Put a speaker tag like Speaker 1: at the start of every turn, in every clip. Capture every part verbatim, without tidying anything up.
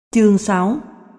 Speaker 1: Chương sáu.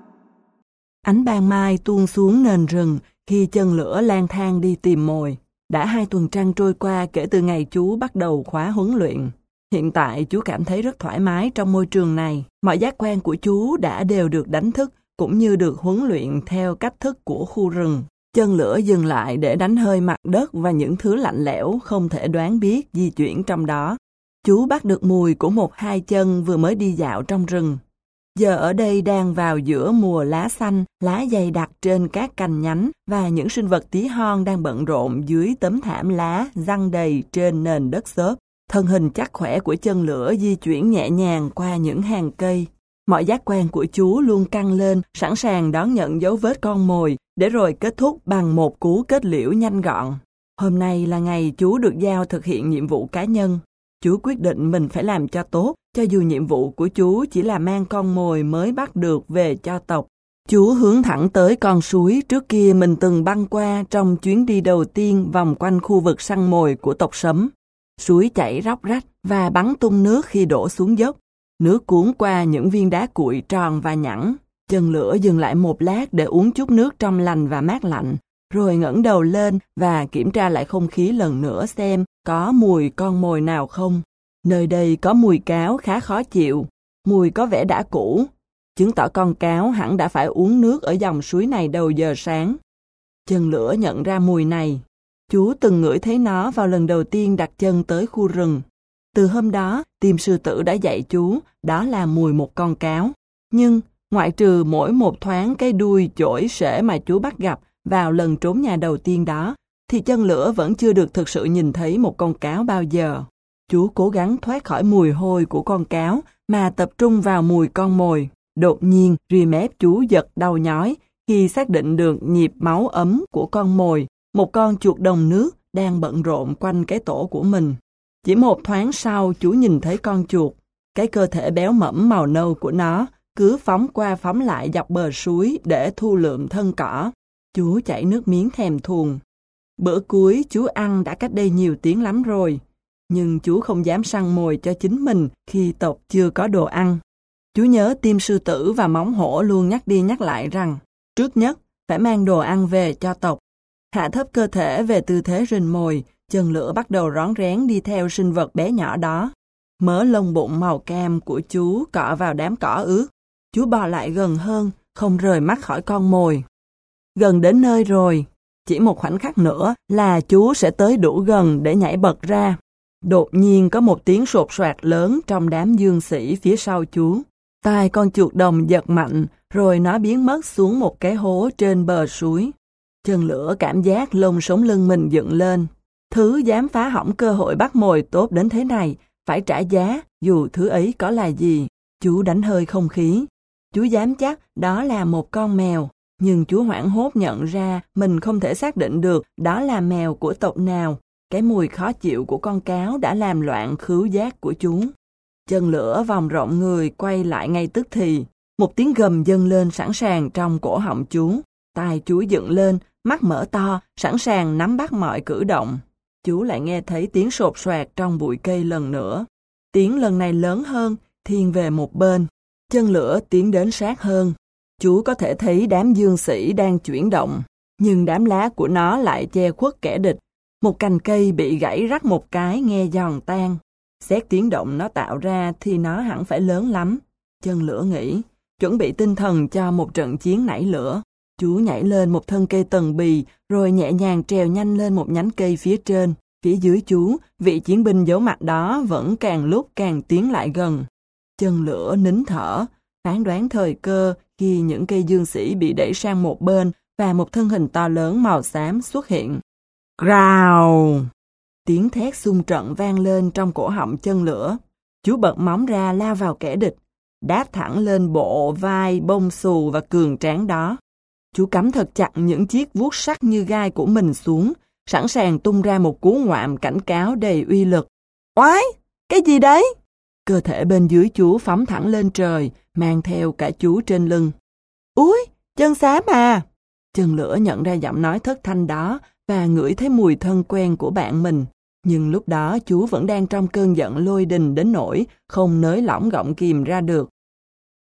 Speaker 1: Ánh ban mai tuôn xuống nền rừng khi chân lửa lang thang đi tìm mồi. Đã hai tuần trăng trôi qua kể từ ngày chú bắt đầu khóa huấn luyện. Hiện tại chú cảm thấy rất thoải mái trong môi trường này. Mọi giác quan của chú đã đều được đánh thức cũng như được huấn luyện theo cách thức của khu rừng. Chân lửa dừng lại để đánh hơi mặt đất và những thứ lạnh lẽo không thể đoán biết di chuyển trong đó. Chú bắt được mùi của một hai chân vừa mới đi dạo trong rừng. Giờ ở đây đang vào giữa mùa lá xanh, lá dày đặc trên các cành nhánh và những sinh vật tí hon đang bận rộn dưới tấm thảm lá giăng đầy trên nền đất xốp. Thân hình chắc khỏe của chân lửa di chuyển nhẹ nhàng qua những hàng cây. Mọi giác quan của chú luôn căng lên, sẵn sàng đón nhận dấu vết con mồi, để rồi kết thúc bằng một cú kết liễu nhanh gọn. Hôm nay là ngày chú được giao thực hiện nhiệm vụ cá nhân. Chú quyết định mình phải làm cho tốt, cho dù nhiệm vụ của chú chỉ là mang con mồi mới bắt được về cho tộc. Chú hướng thẳng tới con suối trước kia mình từng băng qua trong chuyến đi đầu tiên vòng quanh khu vực săn mồi của tộc Sấm. Suối chảy róc rách và bắn tung nước khi đổ xuống dốc. Nước cuốn qua những viên đá cuội tròn và nhẵn. Chân lửa dừng lại một lát để uống chút nước trong lành và mát lạnh, rồi ngẩng đầu lên và kiểm tra lại không khí lần nữa xem có mùi con mồi nào không. Nơi đây có mùi cáo khá khó chịu, mùi có vẻ đã cũ, chứng tỏ con cáo hẳn đã phải uống nước ở dòng suối này đầu giờ sáng. Chân lửa nhận ra mùi này. Chú từng ngửi thấy nó vào lần đầu tiên đặt chân tới khu rừng. Từ hôm đó, tim sư tử đã dạy chú đó là mùi một con cáo. Nhưng, ngoại trừ mỗi một thoáng cái đuôi chổi sể mà chú bắt gặp vào lần trốn nhà đầu tiên đó, thì chân lửa vẫn chưa được thực sự nhìn thấy một con cáo bao giờ. Chú cố gắng thoát khỏi mùi hôi của con cáo mà tập trung vào mùi con mồi. Đột nhiên, ria mép chú giật đau nhói khi xác định được nhịp máu ấm của con mồi, một con chuột đồng nước đang bận rộn quanh cái tổ của mình. Chỉ một thoáng sau, chú nhìn thấy con chuột. Cái cơ thể béo mẫm màu nâu của nó cứ phóng qua phóng lại dọc bờ suối để thu lượm thân cỏ. Chú chảy nước miếng thèm thuồng. Bữa cuối chú ăn đã cách đây nhiều tiếng lắm rồi. Nhưng chú không dám săn mồi cho chính mình khi tộc chưa có đồ ăn. Chú nhớ tim sư tử và móng hổ luôn nhắc đi nhắc lại rằng trước nhất phải mang đồ ăn về cho tộc. Hạ thấp cơ thể về tư thế rình mồi, chân lửa bắt đầu rón rén đi theo sinh vật bé nhỏ đó. Mớ lông bụng màu cam của chú cọ vào đám cỏ ướt. Chú bò lại gần hơn, không rời mắt khỏi con mồi. Gần đến nơi rồi, chỉ một khoảnh khắc nữa là chú sẽ tới đủ gần để nhảy bật ra. Đột nhiên có một tiếng sột soạt lớn trong đám dương sĩ phía sau chú. Tai con chuột đồng giật mạnh, rồi nó biến mất xuống một cái hố trên bờ suối. Chân lửa cảm giác lông sống lưng mình dựng lên. Thứ dám phá hỏng cơ hội bắt mồi tốt đến thế này, phải trả giá, dù thứ ấy có là gì. Chú đánh hơi không khí. Chú dám chắc đó là một con mèo, nhưng chú hoảng hốt nhận ra mình không thể xác định được đó là mèo của tộc nào. Cái mùi khó chịu của con cáo đã làm loạn khứu giác của chú. Chân lửa vòng rộng người quay lại ngay tức thì. Một tiếng gầm dâng lên sẵn sàng trong cổ họng chú. Tai chú dựng lên, mắt mở to, sẵn sàng nắm bắt mọi cử động. Chú lại nghe thấy tiếng sột soạt trong bụi cây lần nữa. Tiếng lần này lớn hơn, thiên về một bên. Chân lửa tiến đến sát hơn. Chú có thể thấy đám dương sĩ đang chuyển động, nhưng đám lá của nó lại che khuất kẻ địch. Một cành cây bị gãy rắc một cái nghe giòn tan. Xét tiếng động nó tạo ra thì nó hẳn phải lớn lắm. Chân lửa nghĩ, chuẩn bị tinh thần cho một trận chiến nảy lửa. Chú nhảy lên một thân cây tầng bì, rồi nhẹ nhàng trèo nhanh lên một nhánh cây phía trên. Phía dưới chú, vị chiến binh giấu mặt đó vẫn càng lúc càng tiến lại gần. Chân lửa nín thở, phán đoán thời cơ khi những cây dương sĩ bị đẩy sang một bên và một thân hình to lớn màu xám xuất hiện. Growl! Tiếng thét xung trận vang lên trong cổ họng chân lửa. Chú bật móng ra lao vào kẻ địch, đáp thẳng lên bộ vai bông xù và cường tráng đó. Chú cắm thật chặt những chiếc vuốt sắc như gai của mình xuống, sẵn sàng tung ra một cú ngoạm cảnh cáo đầy uy lực. Oái! Cái gì đấy? Cơ thể bên dưới chú phóng thẳng lên trời, mang theo cả chú trên lưng. Úi! Chân xám à! Chân lửa nhận ra giọng nói thất thanh đó và ngửi thấy mùi thân quen của bạn mình. Nhưng lúc đó chú vẫn đang trong cơn giận lôi đình đến nỗi không nới lỏng gọng kìm ra được.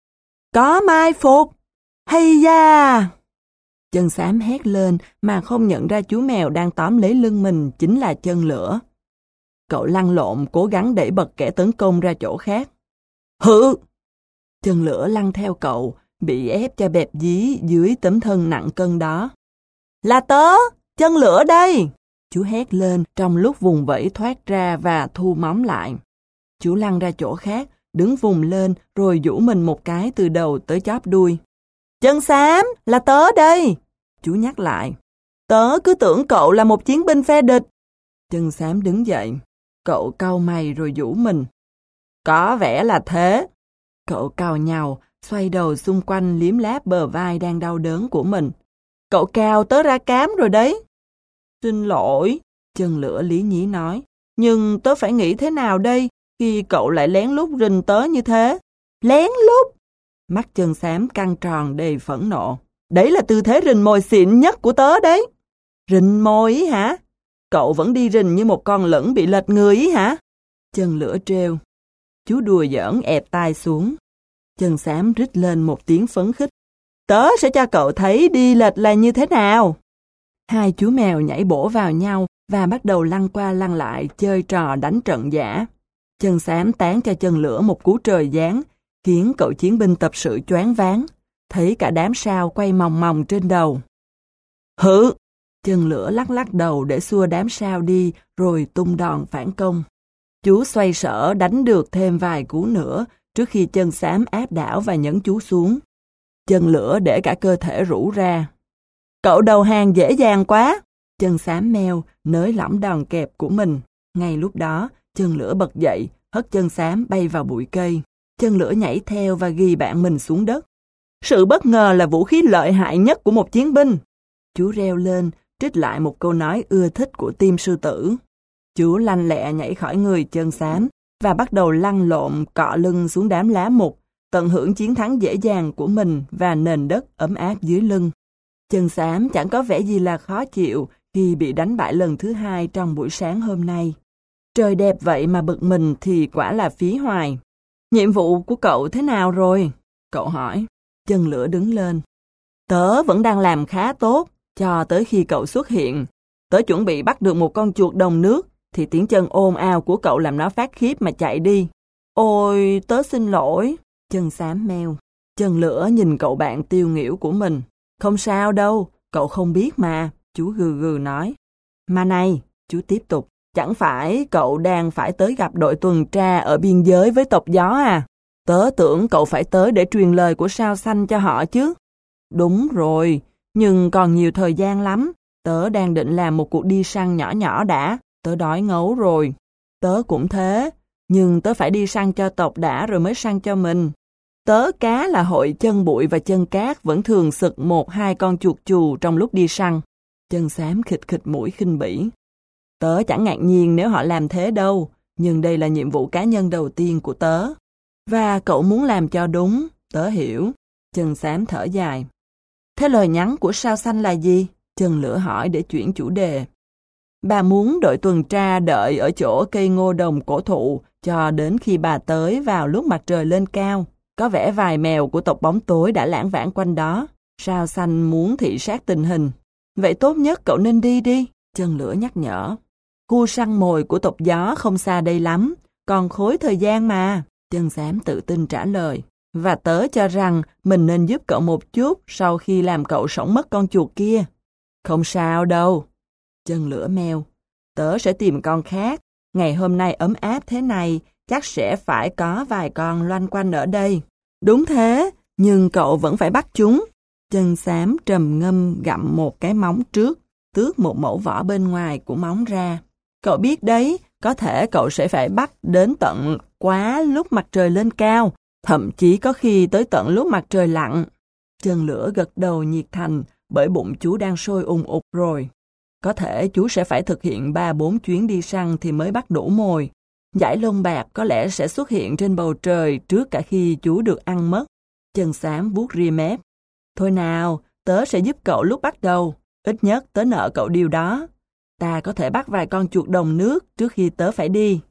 Speaker 1: Có mai phục! Hay da! Chân xám hét lên mà không nhận ra chú mèo đang tóm lấy lưng mình chính là Chân Lửa. Cậu lăn lộn cố gắng đẩy bật kẻ tấn công ra chỗ khác. Hự! Chân Lửa lăn theo cậu, bị ép cho bẹp dí dưới tấm thân nặng cân đó. Là tớ! Chân Lửa đây! Chú hét lên trong lúc vùng vẫy thoát ra và thu móng lại. Chú lăn ra chỗ khác, đứng vùng lên rồi giũ mình một cái từ đầu tới chóp đuôi. Chân xám, là tớ đây! Chú nhắc lại. Tớ cứ tưởng cậu là một chiến binh phe địch. Chân xám đứng dậy. Cậu cau mày rồi giũ mình. Có vẻ là thế. Cậu cào nhàu, xoay đầu xung quanh liếm láp bờ vai đang đau đớn của mình. Cậu cào tớ ra cám rồi đấy. Xin lỗi, Chân Lửa lý nhí nói. Nhưng tớ phải nghĩ thế nào đây khi cậu lại lén lút rình tớ như thế? Lén lút? Mắt Chân xám căng tròn đầy phẫn nộ. Đấy là tư thế rình mồi xịn nhất của tớ đấy. Rình mồi ý hả? Cậu vẫn đi rình như một con lửng bị lệch người ý hả? Chân Lửa trêu. Chú đùa giỡn ẹp tai xuống. Chân xám rít lên một tiếng phấn khích. Tớ sẽ cho cậu thấy đi lệch là như thế nào. Hai chú mèo nhảy bổ vào nhau và bắt đầu lăn qua lăn lại chơi trò đánh trận giả. Chân xám tán cho Chân Lửa một cú trời giáng, khiến cậu chiến binh tập sự choáng váng, thấy cả đám sao quay mòng mòng trên đầu. Hự! Chân Lửa lắc lắc đầu để xua đám sao đi rồi tung đòn phản công. Chú xoay sở đánh được thêm vài cú nữa trước khi Chân xám áp đảo và nhấn chú xuống. Chân Lửa để cả cơ thể rũ ra. Cậu đầu hàng dễ dàng quá. Chân xám meo nới lỏng đòn kẹp của mình. Ngay lúc đó, Chân Lửa bật dậy, hất Chân xám bay vào bụi cây. Chân Lửa nhảy theo và ghi bạn mình xuống đất. Sự bất ngờ là vũ khí lợi hại nhất của một chiến binh. Chú reo lên, trích lại một câu nói ưa thích của Tim Sư Tử. Chú lanh lẹ nhảy khỏi người Chân xám và bắt đầu lăn lộn cọ lưng xuống đám lá mục, tận hưởng chiến thắng dễ dàng của mình và nền đất ấm áp dưới lưng. Chân xám chẳng có vẻ gì là khó chịu khi bị đánh bại lần thứ hai trong buổi sáng hôm nay. Trời đẹp vậy mà bực mình thì quả là phí hoài. Nhiệm vụ của cậu thế nào rồi? Cậu hỏi. Chân Lửa đứng lên. Tớ vẫn đang làm khá tốt, cho tới khi cậu xuất hiện. Tớ chuẩn bị bắt được một con chuột đồng nước, thì tiếng chân ồn ào của cậu làm nó phát khiếp mà chạy đi. Ôi, tớ xin lỗi. Chân xám meo. Chân Lửa nhìn cậu bạn tiêu nghỉu của mình. Không sao đâu, cậu không biết mà, chú gừ gừ nói. Mà này, chú tiếp tục, chẳng phải cậu đang phải tới gặp đội tuần tra ở biên giới với tộc Gió à? Tớ tưởng cậu phải tới để truyền lời của Sao Xanh cho họ chứ. Đúng rồi, nhưng còn nhiều thời gian lắm. Tớ đang định làm một cuộc đi săn nhỏ nhỏ đã, tớ đói ngấu rồi. Tớ cũng thế, nhưng tớ phải đi săn cho tộc đã rồi mới săn cho mình. Tớ cá là hội Chân Bụi và Chân Cát vẫn thường sực một hai con chuột chù trong lúc đi săn. Chân xám khịt khịt mũi khinh bỉ. Tớ chẳng ngạc nhiên nếu họ làm thế đâu, nhưng đây là nhiệm vụ cá nhân đầu tiên của tớ. Và cậu muốn làm cho đúng, tớ hiểu. Chân xám thở dài. Thế lời nhắn của Sao Xanh là gì? Chân Lửa hỏi để chuyển chủ đề. Bà muốn đội tuần tra đợi ở chỗ cây ngô đồng cổ thụ cho đến khi bà tới vào lúc mặt trời lên cao. Có vẻ vài mèo của tộc Bóng Tối đã lãng vãng quanh đó. Sao Xanh muốn thị sát tình hình. Vậy tốt nhất cậu nên đi đi, Chân Lửa nhắc nhở. Khu săn mồi của tộc Gió không xa đây lắm, còn khối thời gian mà. Chân xám tự tin trả lời. Và tớ cho rằng mình nên giúp cậu một chút sau khi làm cậu sống mất con chuột kia. Không sao đâu. Chân Lửa meo. Tớ sẽ tìm con khác. Ngày hôm nay ấm áp thế này, chắc sẽ phải có vài con loanh quanh ở đây. Đúng thế, nhưng cậu vẫn phải bắt chúng. Chân xám trầm ngâm gặm một cái móng trước, tước một mẩu vỏ bên ngoài của móng ra. Cậu biết đấy, có thể cậu sẽ phải bắt đến tận quá lúc mặt trời lên cao, thậm chí có khi tới tận lúc mặt trời lặn. Chân Lửa gật đầu nhiệt thành, bởi bụng chú đang sôi ùng ục rồi. Có thể chú sẽ phải thực hiện ba bốn chuyến đi săn thì mới bắt đủ mồi. Dải lông bạc có lẽ sẽ xuất hiện trên bầu trời trước cả khi chú được ăn mất. Chân xám vuốt ria mép. Thôi nào, tớ sẽ giúp cậu lúc bắt đầu. Ít nhất tớ nợ cậu điều đó. Ta có thể bắt vài con chuột đồng nước trước khi tớ phải đi.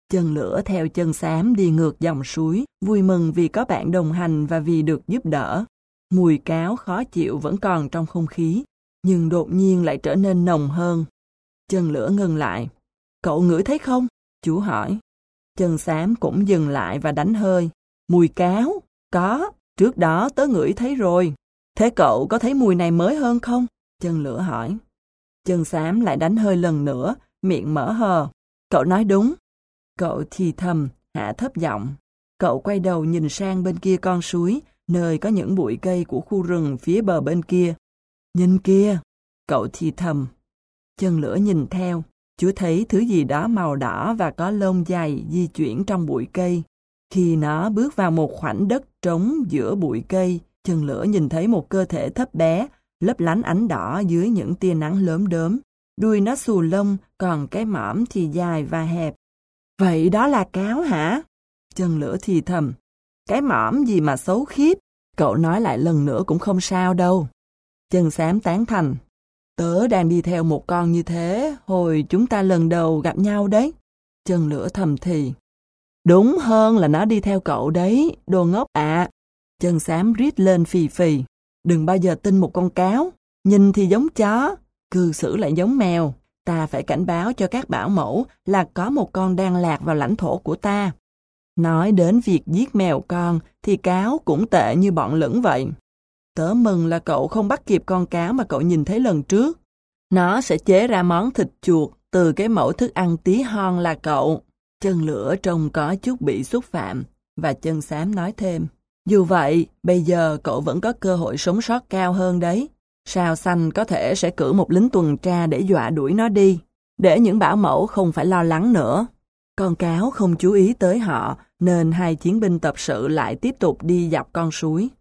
Speaker 1: Chân lửa theo chân xám đi ngược dòng suối, vui mừng vì có bạn đồng hành và vì được giúp đỡ. Mùi cáo khó chịu vẫn còn trong không khí, nhưng đột nhiên lại trở nên nồng hơn. Chân lửa ngừng lại. Cậu ngửi thấy không? Chú hỏi. Chân xám cũng dừng lại và đánh hơi. Mùi cáo? Có, trước đó tớ ngửi thấy rồi. Thế cậu có thấy mùi này mới hơn không? Chân lửa hỏi. Chân xám lại đánh hơi lần nữa, miệng mở hờ. Cậu nói đúng. Cậu thì thầm, hạ thấp giọng. Cậu quay đầu nhìn sang bên kia con suối, nơi có những bụi cây của khu rừng phía bờ bên kia. Nhìn kia, cậu thì thầm. Chân lửa nhìn theo, chú thấy thứ gì đó màu đỏ và có lông dài di chuyển trong bụi cây. Khi nó bước vào một khoảnh đất trống giữa bụi cây, chân lửa nhìn thấy một cơ thể thấp bé, lấp lánh ánh đỏ dưới những tia nắng lốm đốm. Đuôi nó xù lông, còn cái mõm thì dài và hẹp. Vậy đó là cáo hả? Chân lửa thì thầm. Cái mõm gì mà xấu khiếp. Cậu nói lại lần nữa cũng không sao đâu. Chân xám tán thành. Tớ đang đi theo một con như thế, hồi chúng ta lần đầu gặp nhau đấy. Chân lửa thầm thì. Đúng hơn là nó đi theo cậu đấy, đồ ngốc ạ. Chân xám rít lên phì phì. Đừng bao giờ tin một con cáo. Nhìn thì giống chó, cư xử lại giống mèo. Ta phải cảnh báo cho các bảo mẫu là có một con đang lạc vào lãnh thổ của ta. Nói đến việc giết mèo con thì cáo cũng tệ như bọn lửng vậy. Tớ mừng là cậu không bắt kịp con cáo mà cậu nhìn thấy lần trước. Nó sẽ chế ra món thịt chuột từ cái mẫu thức ăn tí hon là cậu. Chân lửa trông có chút bị xúc phạm, và chân xám nói thêm. Dù vậy, bây giờ cậu vẫn có cơ hội sống sót cao hơn đấy. Sao xanh có thể sẽ cử một lính tuần tra để dọa đuổi nó đi, để những bảo mẫu không phải lo lắng nữa. Con cáo không chú ý tới họ, nên hai chiến binh tập sự lại tiếp tục đi dọc con suối.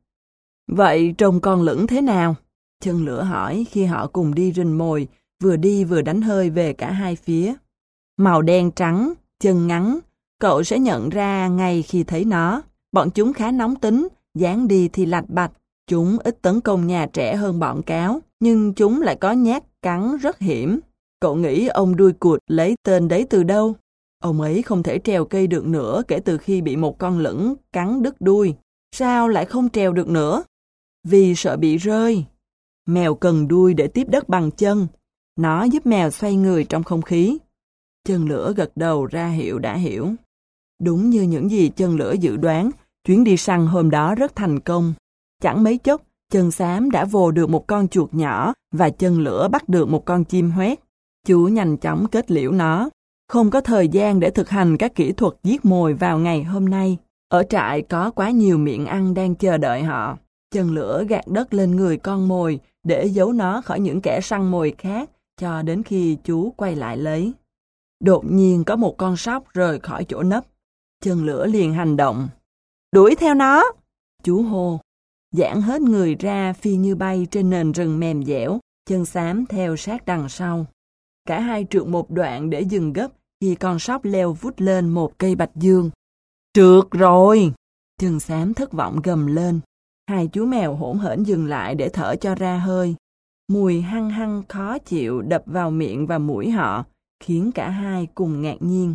Speaker 1: Vậy trông con lửng thế nào? Chân lửa hỏi khi họ cùng đi rình mồi, vừa đi vừa đánh hơi về cả hai phía. Màu đen trắng, chân ngắn, cậu sẽ nhận ra ngay khi thấy nó. Bọn chúng khá nóng tính, dáng đi thì lạch bạch. Chúng ít tấn công nhà trẻ hơn bọn cáo, nhưng chúng lại có nhát cắn rất hiểm. Cậu nghĩ ông đuôi cụt lấy tên đấy từ đâu? Ông ấy không thể trèo cây được nữa kể từ khi bị một con lửng cắn đứt đuôi. Sao lại không trèo được nữa? Vì sợ bị rơi. Mèo cần đuôi để tiếp đất bằng chân. Nó giúp mèo xoay người trong không khí. Chân lửa gật đầu ra hiệu đã hiểu. Đúng như những gì chân lửa dự đoán, chuyến đi săn hôm đó rất thành công. Chẳng mấy chốc, chân xám đã vồ được một con chuột nhỏ và chân lửa bắt được một con chim hoét. Chú nhanh chóng kết liễu nó. Không có thời gian để thực hành các kỹ thuật giết mồi vào ngày hôm nay. Ở trại có quá nhiều miệng ăn đang chờ đợi họ. Chân lửa gạt đất lên người con mồi để giấu nó khỏi những kẻ săn mồi khác cho đến khi chú quay lại lấy. Đột nhiên có một con sóc rời khỏi chỗ nấp. Chân lửa liền hành động. Đuổi theo nó! Chú hô. Giãn hết người ra phi như bay trên nền rừng mềm dẻo, chân xám theo sát đằng sau. Cả hai trượt một đoạn để dừng gấp khi con sóc leo vút lên một cây bạch dương. Trượt rồi! Chân xám thất vọng gầm lên. Hai chú mèo hỗn hển dừng lại để thở cho ra hơi. Mùi hăng hăng khó chịu đập vào miệng và mũi họ, khiến cả hai cùng ngạc nhiên.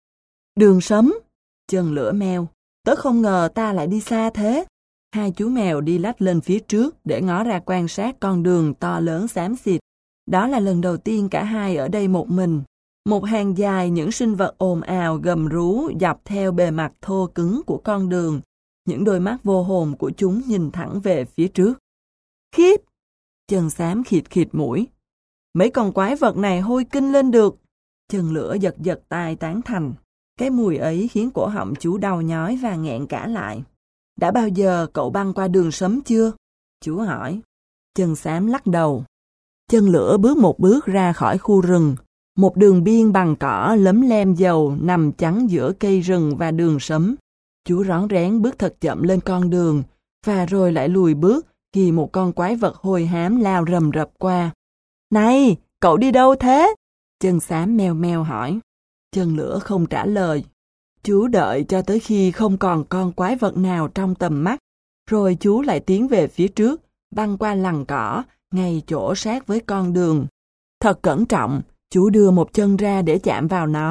Speaker 1: Đường sấm! Chân lửa meo. Tớ không ngờ ta lại đi xa thế. Hai chú mèo đi lách lên phía trước để ngó ra quan sát con đường to lớn xám xịt. Đó là lần đầu tiên cả hai ở đây một mình. Một hàng dài những sinh vật ồn ào gầm rú dọc theo bề mặt thô cứng của con đường. Những đôi mắt vô hồn của chúng nhìn thẳng về phía trước. Khiếp! Chân xám khịt khịt mũi. Mấy con quái vật này hôi kinh lên được. Chân lửa giật giật tai tán thành. Cái mùi ấy khiến cổ họng chú đau nhói và nghẹn cả lại. Đã bao giờ cậu băng qua đường sấm chưa? Chú hỏi. Chân xám lắc đầu. Chân lửa bước một bước ra khỏi khu rừng. Một đường biên bằng cỏ lấm lem dầu nằm chắn giữa cây rừng và đường sấm. Chú rón rén bước thật chậm lên con đường, và rồi lại lùi bước khi một con quái vật hôi hám lao rầm rập qua. Này, cậu đi đâu thế? Chân xám meo meo hỏi. Chân lửa không trả lời. Chú đợi cho tới khi không còn con quái vật nào trong tầm mắt, rồi chú lại tiến về phía trước, băng qua lằn cỏ, ngay chỗ sát với con đường. Thật cẩn trọng, chú đưa một chân ra để chạm vào nó.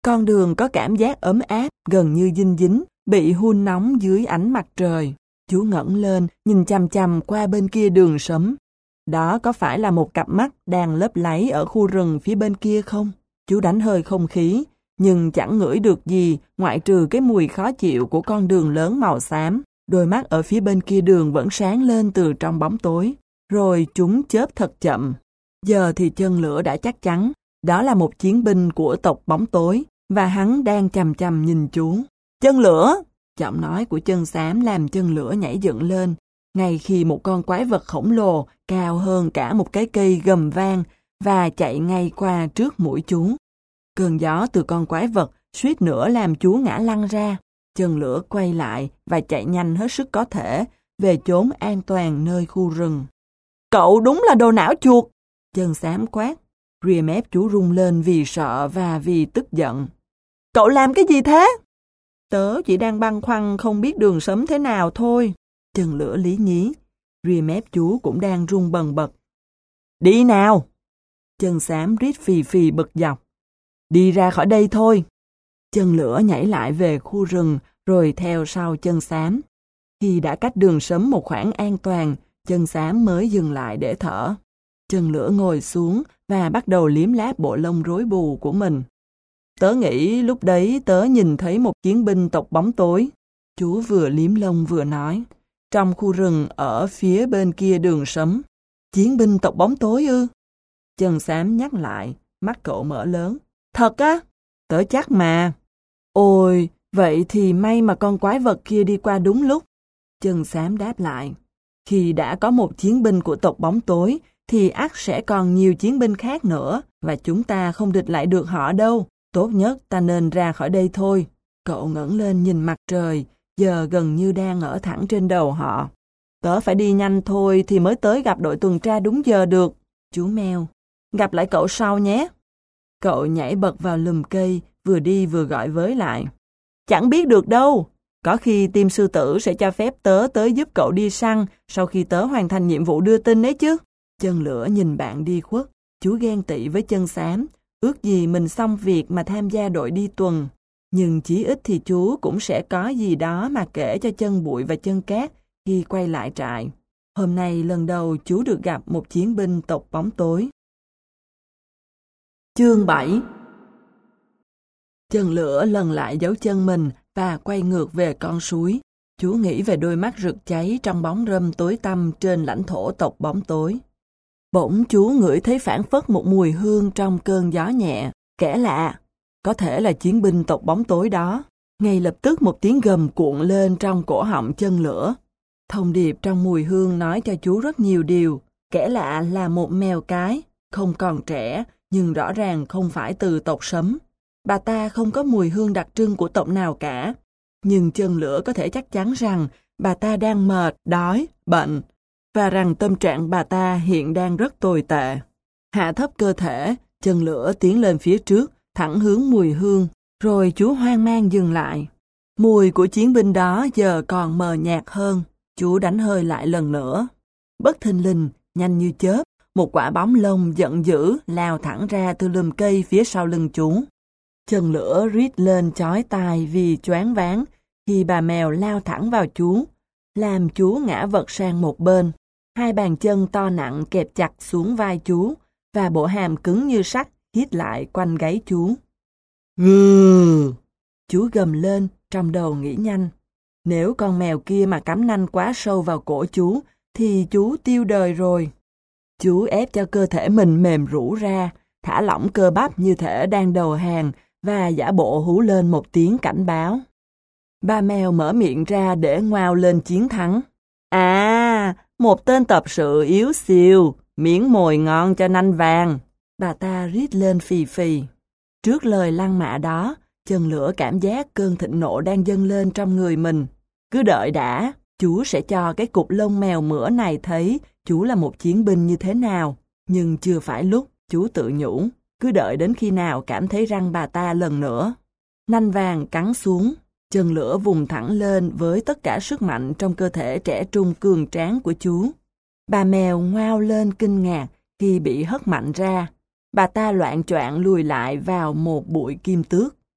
Speaker 1: Con đường có cảm giác ấm áp, gần như dinh dính, bị hun nóng dưới ánh mặt trời. Chú ngẩng lên, nhìn chằm chằm qua bên kia đường sấm. Đó có phải là một cặp mắt đang lấp láy ở khu rừng phía bên kia không? Chú đánh hơi không khí, nhưng chẳng ngửi được gì ngoại trừ cái mùi khó chịu của con đường lớn màu xám. Đôi mắt ở phía bên kia đường vẫn sáng lên từ trong bóng tối, rồi chúng chớp thật chậm. Giờ thì chân lửa đã chắc chắn, đó là một chiến binh của tộc bóng tối, và hắn đang chằm chằm nhìn chú. Chân lửa! Giọng nói của chân xám làm chân lửa nhảy dựng lên, ngay khi một con quái vật khổng lồ cao hơn cả một cái cây gầm vang và chạy ngay qua trước mũi chú. Cơn gió từ con quái vật suýt nữa làm chú ngã lăn ra. Chân lửa quay lại và chạy nhanh hết sức có thể về chốn an toàn nơi khu rừng. Cậu đúng là đồ não chuột! Chân xám quát. Ria mép chú rung lên vì sợ và vì tức giận. Cậu làm cái gì thế? Tớ chỉ đang băn khoăn không biết đường sấm thế nào thôi. Chân lửa lý nhí. Ria mép chú cũng đang rung bần bật. Đi nào! Chân xám rít phì phì bực dọc. Đi ra khỏi đây thôi. Chân lửa nhảy lại về khu rừng rồi theo sau chân xám. Khi đã cách đường sấm một khoảng an toàn, chân xám mới dừng lại để thở. Chân lửa ngồi xuống và bắt đầu liếm láp bộ lông rối bù của mình. Tớ nghĩ lúc đấy tớ nhìn thấy một chiến binh tộc bóng tối. Chú vừa liếm lông vừa nói. Trong khu rừng ở phía bên kia đường sấm. Chiến binh tộc bóng tối ư? Chân xám nhắc lại, mắt cậu mở lớn. Thật á? Tớ chắc mà. Ôi, vậy thì may mà con quái vật kia đi qua đúng lúc. Chân xám đáp lại. Khi đã có một chiến binh của tộc bóng tối, thì ắt sẽ còn nhiều chiến binh khác nữa, và chúng ta không địch lại được họ đâu. Tốt nhất ta nên ra khỏi đây thôi. Cậu ngẩng lên nhìn mặt trời, giờ gần như đang ở thẳng trên đầu họ. Tớ phải đi nhanh thôi thì mới tới gặp đội tuần tra đúng giờ được. Chú mèo, gặp lại cậu sau nhé. Cậu nhảy bật vào lùm cây, vừa đi vừa gọi với lại. Chẳng biết được đâu. Có khi team sư tử sẽ cho phép tớ tới giúp cậu đi săn sau khi tớ hoàn thành nhiệm vụ đưa tin ấy chứ. Chân lửa nhìn bạn đi khuất. Chú ghen tị với chân xám. Ước gì mình xong việc mà tham gia đội đi tuần. Nhưng chí ít thì chú cũng sẽ có gì đó mà kể cho chân bụi và chân cát khi quay lại trại. Hôm nay lần đầu chú được gặp một chiến binh tộc bóng tối. Chương bảy. Chân lửa lần lại dấu chân mình và quay ngược về con suối. Chú nghĩ về đôi mắt rực cháy trong bóng râm tối tăm trên lãnh thổ tộc bóng tối. Bỗng chú ngửi thấy phảng phất một mùi hương trong cơn gió nhẹ. Kẻ lạ, có thể là chiến binh tộc bóng tối đó. Ngay lập tức một tiếng gầm cuộn lên trong cổ họng chân lửa. Thông điệp trong mùi hương nói cho chú rất nhiều điều. Kẻ lạ là một mèo cái, không còn trẻ, nhưng rõ ràng không phải từ tộc sấm. Bà ta không có mùi hương đặc trưng của tộc nào cả. Nhưng chân lửa có thể chắc chắn rằng bà ta đang mệt, đói, bệnh, và rằng tâm trạng bà ta hiện đang rất tồi tệ. Hạ thấp cơ thể, chân lửa tiến lên phía trước, thẳng hướng mùi hương, rồi chú hoang mang dừng lại. Mùi của chiến binh đó giờ còn mờ nhạt hơn. Chú đánh hơi lại lần nữa. Bất thình lình, nhanh như chớp, một quả bóng lông giận dữ lao thẳng ra từ lùm cây phía sau lưng chú. Chân lửa rít lên chói tai vì choáng váng khi bà mèo lao thẳng vào chú, làm chú ngã vật sang một bên. Hai bàn chân to nặng kẹp chặt xuống vai chú, và bộ hàm cứng như sắt hít lại quanh gáy chú. Gừ! Chú gầm lên, trong đầu nghĩ nhanh. Nếu con mèo kia mà cắm nanh quá sâu vào cổ chú, thì chú tiêu đời rồi. Chú ép cho cơ thể mình mềm rũ ra, thả lỏng cơ bắp như thể đang đầu hàng, và giả bộ hú lên một tiếng cảnh báo. Ba mèo mở miệng ra để ngoao lên chiến thắng. À, một tên tập sự yếu xìu, miếng mồi ngon cho nanh vàng. Bà ta rít lên phì phì. Trước lời lăng mạ đó, chân lửa cảm giác cơn thịnh nộ đang dâng lên trong người mình. Cứ đợi đã, chú sẽ cho cái cục lông mèo mửa này thấy chú là một chiến binh như thế nào. Nhưng chưa phải lúc, chú tự nhủ. Cứ đợi đến khi nào cảm thấy răng bà ta lần nữa. Nanh vàng cắn xuống, chân lửa vùng thẳng lên với tất cả sức mạnh trong cơ thể trẻ trung cường tráng của chú. Bà mèo ngoao lên kinh ngạc khi bị hất mạnh ra. Bà ta loạng choạng lùi lại vào một bụi kim tước.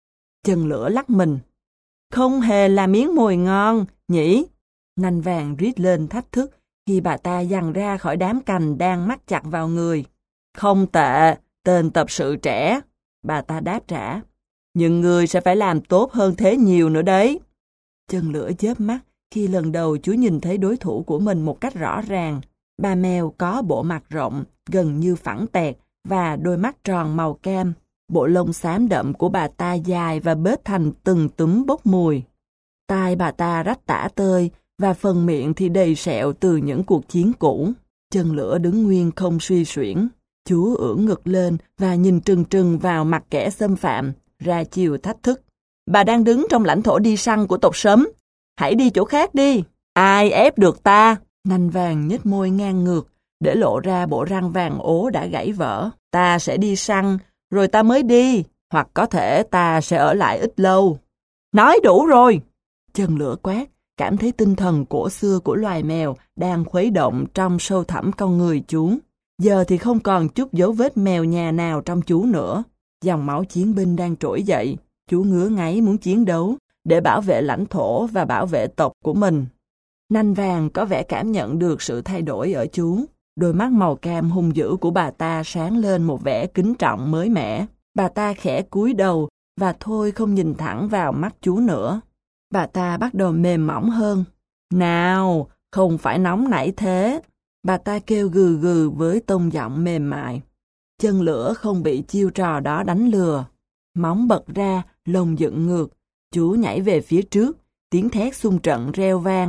Speaker 1: Chân lửa lắc mình. Không hề là miếng mồi ngon, nhỉ? Nanh vàng rít lên thách thức khi bà ta giằng ra khỏi đám cành đang mắc chặt vào người. Không tệ, tên tập sự trẻ, bà ta đáp trả. Nhưng người sẽ phải làm tốt hơn thế nhiều nữa đấy. Chân lửa chớp mắt khi lần đầu chú nhìn thấy đối thủ của mình một cách rõ ràng. Bà mèo có bộ mặt rộng, gần như phẳng tẹt và đôi mắt tròn màu cam. Bộ lông xám đậm của bà ta dài và bết thành từng túm bốc mùi. Tai bà ta rách tả tơi và phần miệng thì đầy sẹo từ những cuộc chiến cũ. Chân lửa đứng nguyên không suy xuyển. Chú ưỡn ngực lên và nhìn trừng trừng vào mặt kẻ xâm phạm, ra chiều thách thức. Bà đang đứng trong lãnh thổ đi săn của tộc Sấm. Hãy đi chỗ khác đi. Ai ép được ta? Nanh vàng nhếch môi ngang ngược, để lộ ra bộ răng vàng ố đã gãy vỡ. Ta sẽ đi săn, rồi ta mới đi, hoặc có thể ta sẽ ở lại ít lâu. Nói đủ rồi! Chân lửa quát, cảm thấy tinh thần cổ xưa của loài mèo đang khuấy động trong sâu thẳm con người chú. Giờ thì không còn chút dấu vết mèo nhà nào trong chú nữa. Dòng máu chiến binh đang trỗi dậy. Chú ngứa ngáy muốn chiến đấu để bảo vệ lãnh thổ và bảo vệ tộc của mình. Nanh vàng có vẻ cảm nhận được sự thay đổi ở chú. Đôi mắt màu cam hung dữ của bà ta sáng lên một vẻ kính trọng mới mẻ. Bà ta khẽ cúi đầu và thôi không nhìn thẳng vào mắt chú nữa. Bà ta bắt đầu mềm mỏng hơn. Nào, không phải nóng nảy thế. Bà ta kêu gừ gừ với tông giọng mềm mại. Chân lửa không bị chiêu trò đó đánh lừa. Móng bật ra, lông dựng ngược. Chú nhảy về phía trước, tiếng thét xung trận reo vang.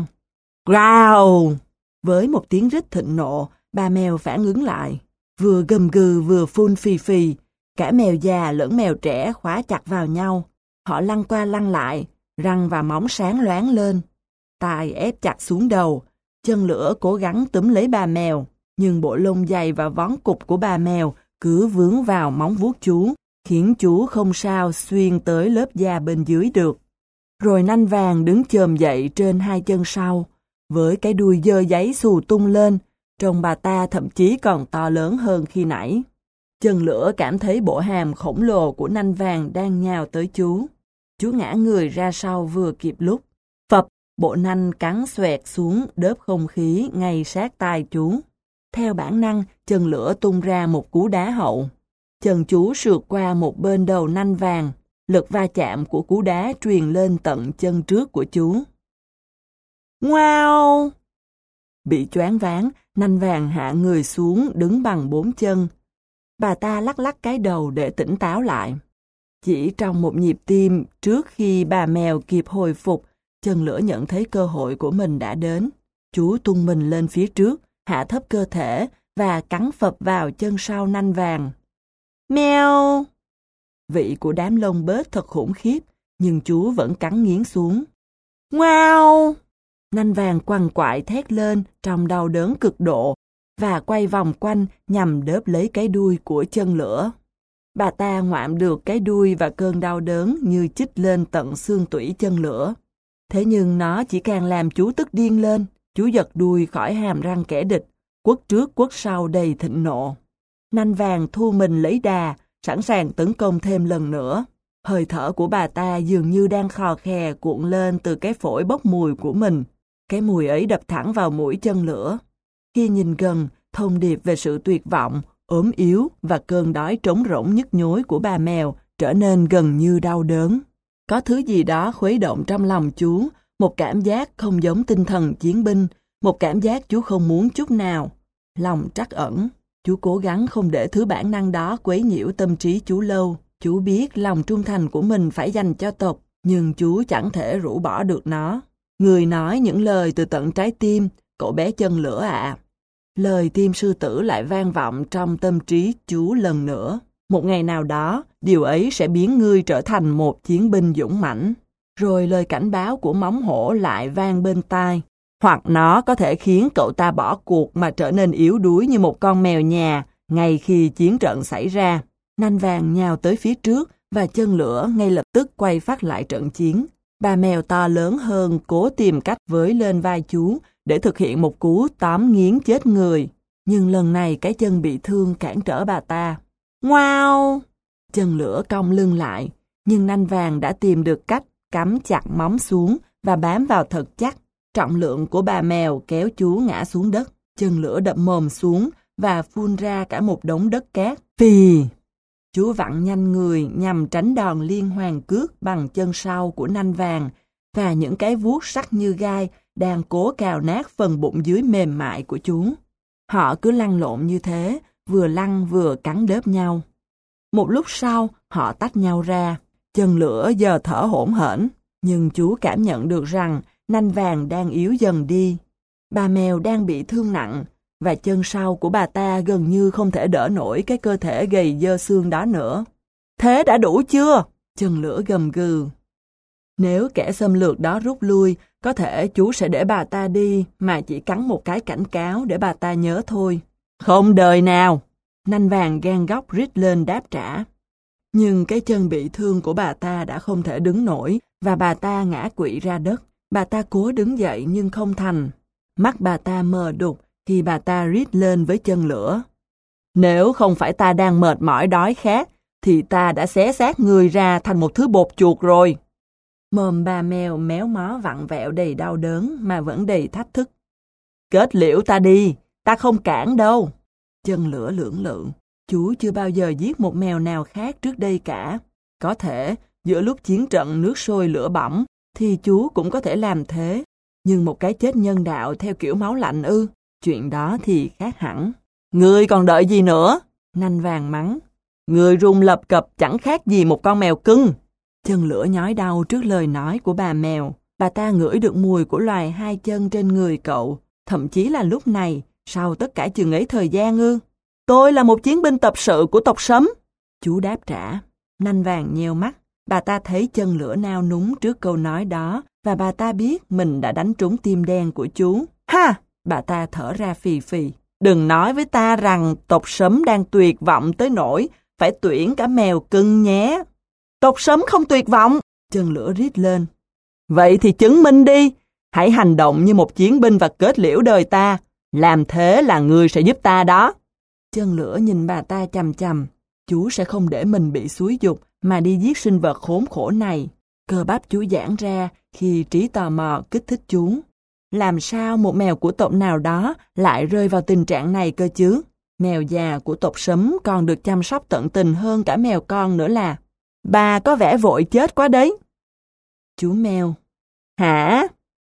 Speaker 1: Growl! Với một tiếng rít thịnh nộ, bà mèo phản ứng lại. Vừa gầm gừ vừa phun phì phì. Cả mèo già lẫn mèo trẻ khóa chặt vào nhau. Họ lăn qua lăn lại, răng và móng sáng loáng lên. Tai ép chặt xuống đầu. Chân lửa cố gắng túm lấy bà mèo, nhưng bộ lông dày và vón cục của bà mèo cứ vướng vào móng vuốt chú, khiến chú không sao xuyên tới lớp da bên dưới được. Rồi nanh vàng đứng chồm dậy trên hai chân sau, với cái đuôi dơ giấy xù tung lên, trông bà ta thậm chí còn to lớn hơn khi nãy. Chân lửa cảm thấy bộ hàm khổng lồ của nanh vàng đang nhào tới chú. Chú ngã người ra sau vừa kịp lúc. Phập, bộ nanh cắn xoẹt xuống đớp không khí ngay sát tai chú. Theo bản năng, chân lửa tung ra một cú đá hậu. Chân chú sượt qua một bên đầu nanh vàng. Lực va chạm của cú đá truyền lên tận chân trước của chú. Wow! Bị choáng váng, nanh vàng hạ người xuống đứng bằng bốn chân. Bà ta lắc lắc cái đầu để tỉnh táo lại. Chỉ trong một nhịp tim trước khi bà mèo kịp hồi phục, chân lửa nhận thấy cơ hội của mình đã đến. Chú tung mình lên phía trước, hạ thấp cơ thể và cắn phập vào chân sau nanh vàng. Mèo! Vị của đám lông bết thật khủng khiếp, nhưng chú vẫn cắn nghiến xuống. Wow! Nanh vàng quằn quại thét lên trong đau đớn cực độ và quay vòng quanh nhằm đớp lấy cái đuôi của chân lửa. Bà ta ngoạm được cái đuôi và cơn đau đớn như chích lên tận xương tủy chân lửa. Thế nhưng nó chỉ càng làm chú tức điên lên. Chú giật đuôi khỏi hàm răng kẻ địch, quất trước quất sau đầy thịnh nộ. Nanh vàng thu mình lấy đà, sẵn sàng tấn công thêm lần nữa. Hơi thở của bà ta dường như đang khò khè cuộn lên từ cái phổi bốc mùi của mình. Cái mùi ấy đập thẳng vào mũi chân lửa. Khi nhìn gần, thông điệp về sự tuyệt vọng, ốm yếu và cơn đói trống rỗng nhức nhối của bà mèo trở nên gần như đau đớn. Có thứ gì đó khuấy động trong lòng chú, một cảm giác không giống tinh thần chiến binh, một cảm giác chú không muốn chút nào. Lòng trắc ẩn, chú cố gắng không để thứ bản năng đó quấy nhiễu tâm trí chú lâu. Chú biết lòng trung thành của mình phải dành cho tộc, nhưng chú chẳng thể rũ bỏ được nó. Người nói những lời từ tận trái tim, cậu bé chân lửa ạ. Lời tim sư tử lại vang vọng trong tâm trí chú lần nữa. Một ngày nào đó, điều ấy sẽ biến ngươi trở thành một chiến binh dũng mãnh. Rồi lời cảnh báo của móng hổ lại vang bên tai. Hoặc nó có thể khiến cậu ta bỏ cuộc mà trở nên yếu đuối như một con mèo nhà ngay khi chiến trận xảy ra. Nanh vàng nhào tới phía trước và chân lửa ngay lập tức quay phát lại trận chiến. Bà mèo to lớn hơn cố tìm cách với lên vai chú để thực hiện một cú tóm nghiến chết người. Nhưng lần này cái chân bị thương cản trở bà ta. Wow! Chân lửa cong lưng lại. Nhưng nanh vàng đã tìm được cách cắm chặt móng xuống và bám vào thật chắc. Trọng lượng của bà mèo kéo chú ngã xuống đất. Chân lửa đập mồm xuống và phun ra cả một đống đất cát. Phì! Chú vặn nhanh người nhằm tránh đòn liên hoàn cước bằng chân sau của nanh vàng và những cái vuốt sắc như gai đang cố cào nát phần bụng dưới mềm mại của chú. Họ cứ lăn lộn như thế, vừa lăn vừa cắn đớp nhau. Một lúc sau, họ tách nhau ra. Chân lửa giờ thở hổn hển, nhưng chú cảm nhận được rằng nanh vàng đang yếu dần đi. Bà mèo đang bị thương nặng, và chân sau của bà ta gần như không thể đỡ nổi cái cơ thể gầy dơ xương đó nữa. Thế đã đủ chưa? Chân lửa gầm gừ. Nếu kẻ xâm lược đó rút lui, có thể chú sẽ để bà ta đi mà chỉ cắn một cái cảnh cáo để bà ta nhớ thôi. Không đời nào! Nanh vàng gan góc rít lên đáp trả. Nhưng cái chân bị thương của bà ta đã không thể đứng nổi và bà ta ngã quỵ ra đất. Bà ta cố đứng dậy nhưng không thành. Mắt bà ta mờ đục khi bà ta rít lên với chân lửa. Nếu không phải ta đang mệt mỏi đói khát, thì ta đã xé xác người ra thành một thứ bột chuột rồi. Mồm bà mèo méo mó vặn vẹo đầy đau đớn mà vẫn đầy thách thức. Kết liễu ta đi, ta không cản đâu. Chân lửa lưỡng lự. Chú chưa bao giờ giết một mèo nào khác trước đây cả. Có thể, giữa lúc chiến trận nước sôi lửa bỏng, thì chú cũng có thể làm thế. Nhưng một cái chết nhân đạo theo kiểu máu lạnh ư, chuyện đó thì khác hẳn. Ngươi còn đợi gì nữa? Nanh vàng mắng. Ngươi run lập cập chẳng khác gì một con mèo cưng. Chân lửa nhói đau trước lời nói của bà mèo. Bà ta ngửi được mùi của loài hai chân trên người cậu. Thậm chí là lúc này, sau tất cả chừng ấy thời gian ư. Tôi là một chiến binh tập sự của tộc Sấm. Chú đáp trả. Nanh vàng nheo mắt. Bà ta thấy chân lửa nao núng trước câu nói đó và bà ta biết mình đã đánh trúng tim đen của chú. Ha! Bà ta thở ra phì phì. Đừng nói với ta rằng tộc Sấm đang tuyệt vọng tới nỗi phải tuyển cả mèo cưng nhé. Tộc Sấm không tuyệt vọng. Chân lửa rít lên. Vậy thì chứng minh đi. Hãy hành động như một chiến binh và kết liễu đời ta. Làm thế là ngươi sẽ giúp ta đó. Chân lửa nhìn bà ta chằm chằm. Chú sẽ không để mình bị xúi giục mà đi giết sinh vật khốn khổ này. Cơ bắp chú giãn ra khi trí tò mò kích thích chú. Làm sao một mèo của tộc nào đó lại rơi vào tình trạng này cơ chứ? Mèo già của tộc Sấm còn được chăm sóc tận tình hơn cả mèo con nữa là. Bà có vẻ vội chết quá đấy. Chú mèo. Hả?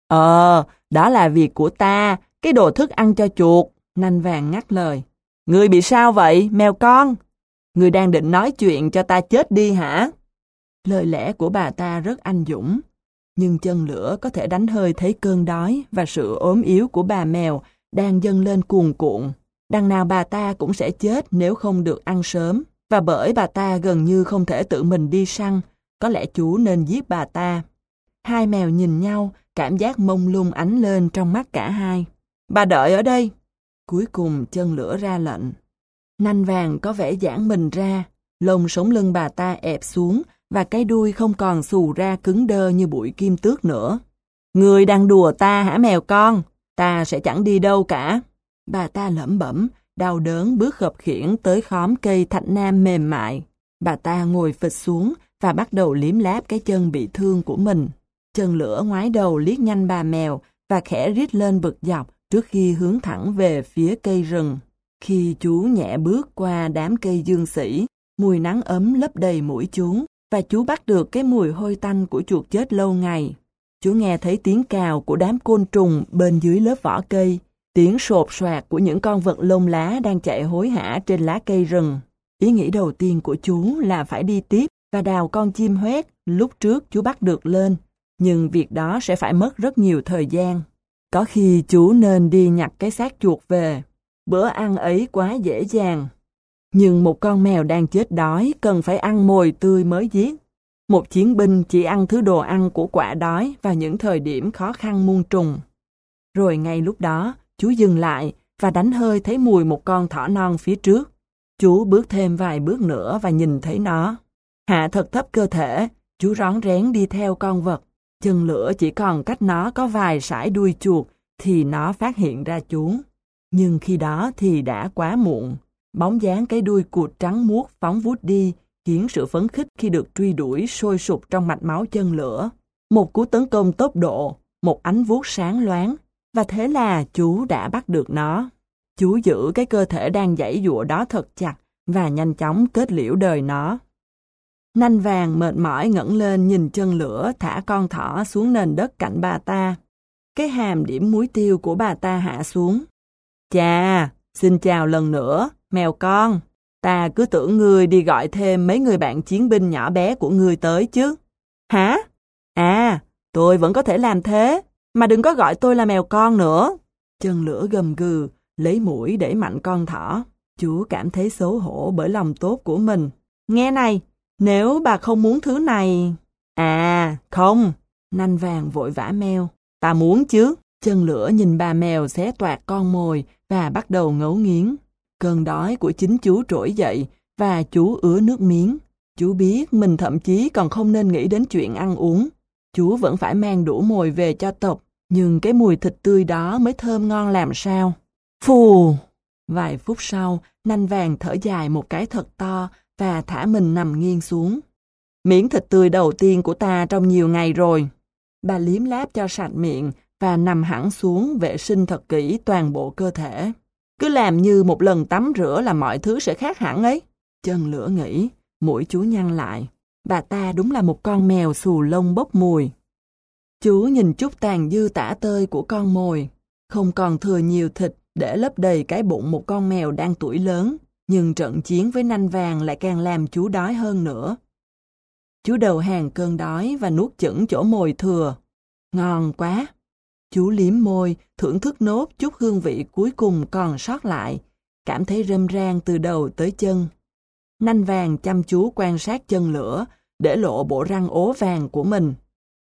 Speaker 1: Ờ, đó là việc của ta, cái đồ thức ăn cho chuột. Nanh vàng ngắt lời. Ngươi bị sao vậy, mèo con? Ngươi đang định nói chuyện cho ta chết đi hả? Lời lẽ của bà ta rất anh dũng. Nhưng chân lửa có thể đánh hơi thấy cơn đói và sự ốm yếu của bà mèo đang dâng lên cuồn cuộn. Đằng nào bà ta cũng sẽ chết nếu không được ăn sớm. Và bởi bà ta gần như không thể tự mình đi săn, có lẽ chú nên giết bà ta. Hai mèo nhìn nhau, cảm giác mông lung ánh lên trong mắt cả hai. Bà đợi ở đây. Cuối cùng chân lửa ra lệnh. Nanh vàng có vẻ giãn mình ra, lông sống lưng bà ta ẹp xuống và cái đuôi không còn xù ra cứng đơ như bụi kim tước nữa. Ngươi đang đùa ta hả mèo con? Ta sẽ chẳng đi đâu cả. Bà ta lẩm bẩm, đau đớn bước khập khiễng tới khóm cây thạch nam mềm mại. Bà ta ngồi phịch xuống và bắt đầu liếm láp cái chân bị thương của mình. Chân lửa ngoái đầu liếc nhanh bà mèo và khẽ rít lên bực dọc trước khi hướng thẳng về phía cây rừng. Khi chú nhẹ bước qua đám cây dương sỉ, mùi nắng ấm lấp đầy mũi chú và chú bắt được cái mùi hôi tanh của chuột chết lâu ngày. Chú nghe thấy tiếng cào của đám côn trùng bên dưới lớp vỏ cây, tiếng sột soạt của những con vật lông lá đang chạy hối hả trên lá cây rừng. Ý nghĩ đầu tiên của chú là phải đi tiếp và đào con chim hoét lúc trước chú bắt được lên, nhưng việc đó sẽ phải mất rất nhiều thời gian. Có khi chú nên đi nhặt cái xác chuột về. Bữa ăn ấy quá dễ dàng. Nhưng một con mèo đang chết đói cần phải ăn mồi tươi mới giết. Một chiến binh chỉ ăn thứ đồ ăn của quả đói vào những thời điểm khó khăn muôn trùng. Rồi ngay lúc đó, chú dừng lại và đánh hơi thấy mùi một con thỏ non phía trước. Chú bước thêm vài bước nữa và nhìn thấy nó. Hạ thật thấp cơ thể, chú rón rén đi theo con vật. Chân lửa chỉ còn cách nó có vài sải đuôi chuột thì nó phát hiện ra chú. Nhưng khi đó thì đã quá muộn. Bóng dáng cái đuôi cụt trắng muốt phóng vút đi khiến sự phấn khích khi được truy đuổi sôi sục trong mạch máu chân lửa. Một cú tấn công tốc độ, một ánh vuốt sáng loáng, và thế là chú đã bắt được nó. Chú giữ cái cơ thể đang giãy giụa đó thật chặt và nhanh chóng kết liễu đời nó. Nanh vàng mệt mỏi ngẩng lên nhìn chân lửa thả con thỏ xuống nền đất cạnh bà ta. Cái hàm điểm muối tiêu của bà ta hạ xuống. Chà, xin chào lần nữa, mèo con. Ta cứ tưởng ngươi đi gọi thêm mấy người bạn chiến binh nhỏ bé của ngươi tới chứ. Hả? À, tôi vẫn có thể làm thế, mà đừng có gọi tôi là mèo con nữa. Chân lửa gầm gừ, lấy mũi đẩy mạnh con thỏ. Chú cảm thấy xấu hổ bởi lòng tốt của mình. Nghe này, nếu bà không muốn thứ này... À, không. Nanh vàng vội vã meo. Ta muốn chứ. Chân lửa nhìn bà mèo xé toạc con mồi và bắt đầu ngấu nghiến. Cơn đói của chính chú trỗi dậy và chú ứa nước miếng. Chú biết mình thậm chí còn không nên nghĩ đến chuyện ăn uống. Chú vẫn phải mang đủ mồi về cho tộc, nhưng cái mùi thịt tươi đó mới thơm ngon làm sao. Phù! Vài phút sau, nanh vàng thở dài một cái thật to và thả mình nằm nghiêng xuống. Miếng thịt tươi đầu tiên của ta trong nhiều ngày rồi. Bà liếm láp cho sạch miệng và nằm hẳn xuống vệ sinh thật kỹ toàn bộ cơ thể. Cứ làm như một lần tắm rửa là mọi thứ sẽ khác hẳn ấy. Chân lửa nghĩ, mũi chú nhăn lại. Bà ta đúng là một con mèo xù lông bốc mùi. Chú nhìn chút tàn dư tả tơi của con mồi. Không còn thừa nhiều thịt để lấp đầy cái bụng một con mèo đang tuổi lớn. Nhưng trận chiến với nanh vàng lại càng làm chú đói hơn nữa. Chú đầu hàng cơn đói và nuốt chửng chỗ mồi thừa. Ngon quá! Chú liếm môi, thưởng thức nốt chút hương vị cuối cùng còn sót lại, cảm thấy râm ran từ đầu tới chân. Nanh vàng chăm chú quan sát chân lửa, để lộ bộ răng ố vàng của mình.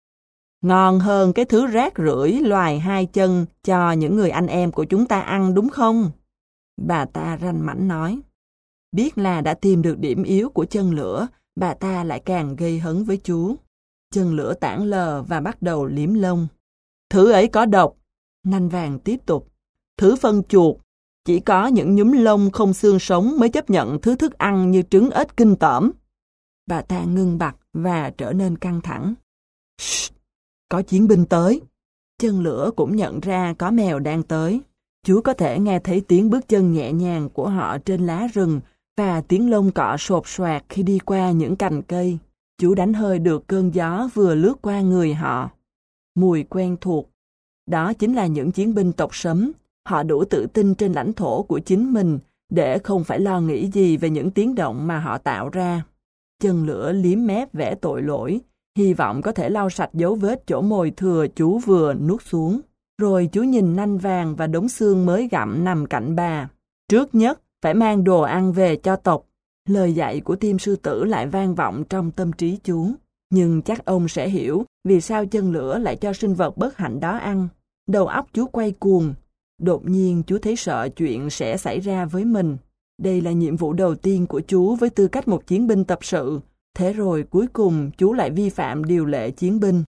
Speaker 1: Ngon hơn cái thứ rác rưởi loài hai chân cho những người anh em của chúng ta ăn đúng không? Bà ta ranh mãnh nói. Biết là đã tìm được điểm yếu của chân lửa, bà ta lại càng gây hấn với chú. Chân lửa tản lờ và bắt đầu liếm lông. Thứ ấy có độc. Nanh vàng tiếp tục. Thứ phân chuột. Chỉ có những nhúm lông không xương sống mới chấp nhận thứ thức ăn như trứng ếch kinh tởm. Bà ta ngưng bặt và trở nên căng thẳng. Shh, có chiến binh tới. Chân lửa cũng nhận ra có mèo đang tới. Chú có thể nghe thấy tiếng bước chân nhẹ nhàng của họ trên lá rừng và tiếng lông cọ sột soạt khi đi qua những cành cây. Chú đánh hơi được cơn gió vừa lướt qua người họ. Mùi quen thuộc. Đó chính là những chiến binh tộc Sấm. Họ đủ tự tin trên lãnh thổ của chính mình để không phải lo nghĩ gì về những tiếng động mà họ tạo ra. Chân lửa liếm mép vẽ tội lỗi, hy vọng có thể lau sạch dấu vết chỗ mồi thừa chú vừa nuốt xuống. Rồi chú nhìn nanh vàng và đống xương mới gặm nằm cạnh bà. Trước nhất, phải mang đồ ăn về cho tộc. Lời dạy của Tim Sư Tử lại vang vọng trong tâm trí chú. Nhưng chắc ông sẽ hiểu vì sao chân lửa lại cho sinh vật bất hạnh đó ăn. Đầu óc chú quay cuồng. Đột nhiên chú thấy sợ chuyện sẽ xảy ra với mình. Đây là nhiệm vụ đầu tiên của chú với tư cách một chiến binh tập sự. Thế rồi cuối cùng chú lại vi phạm điều lệ chiến binh.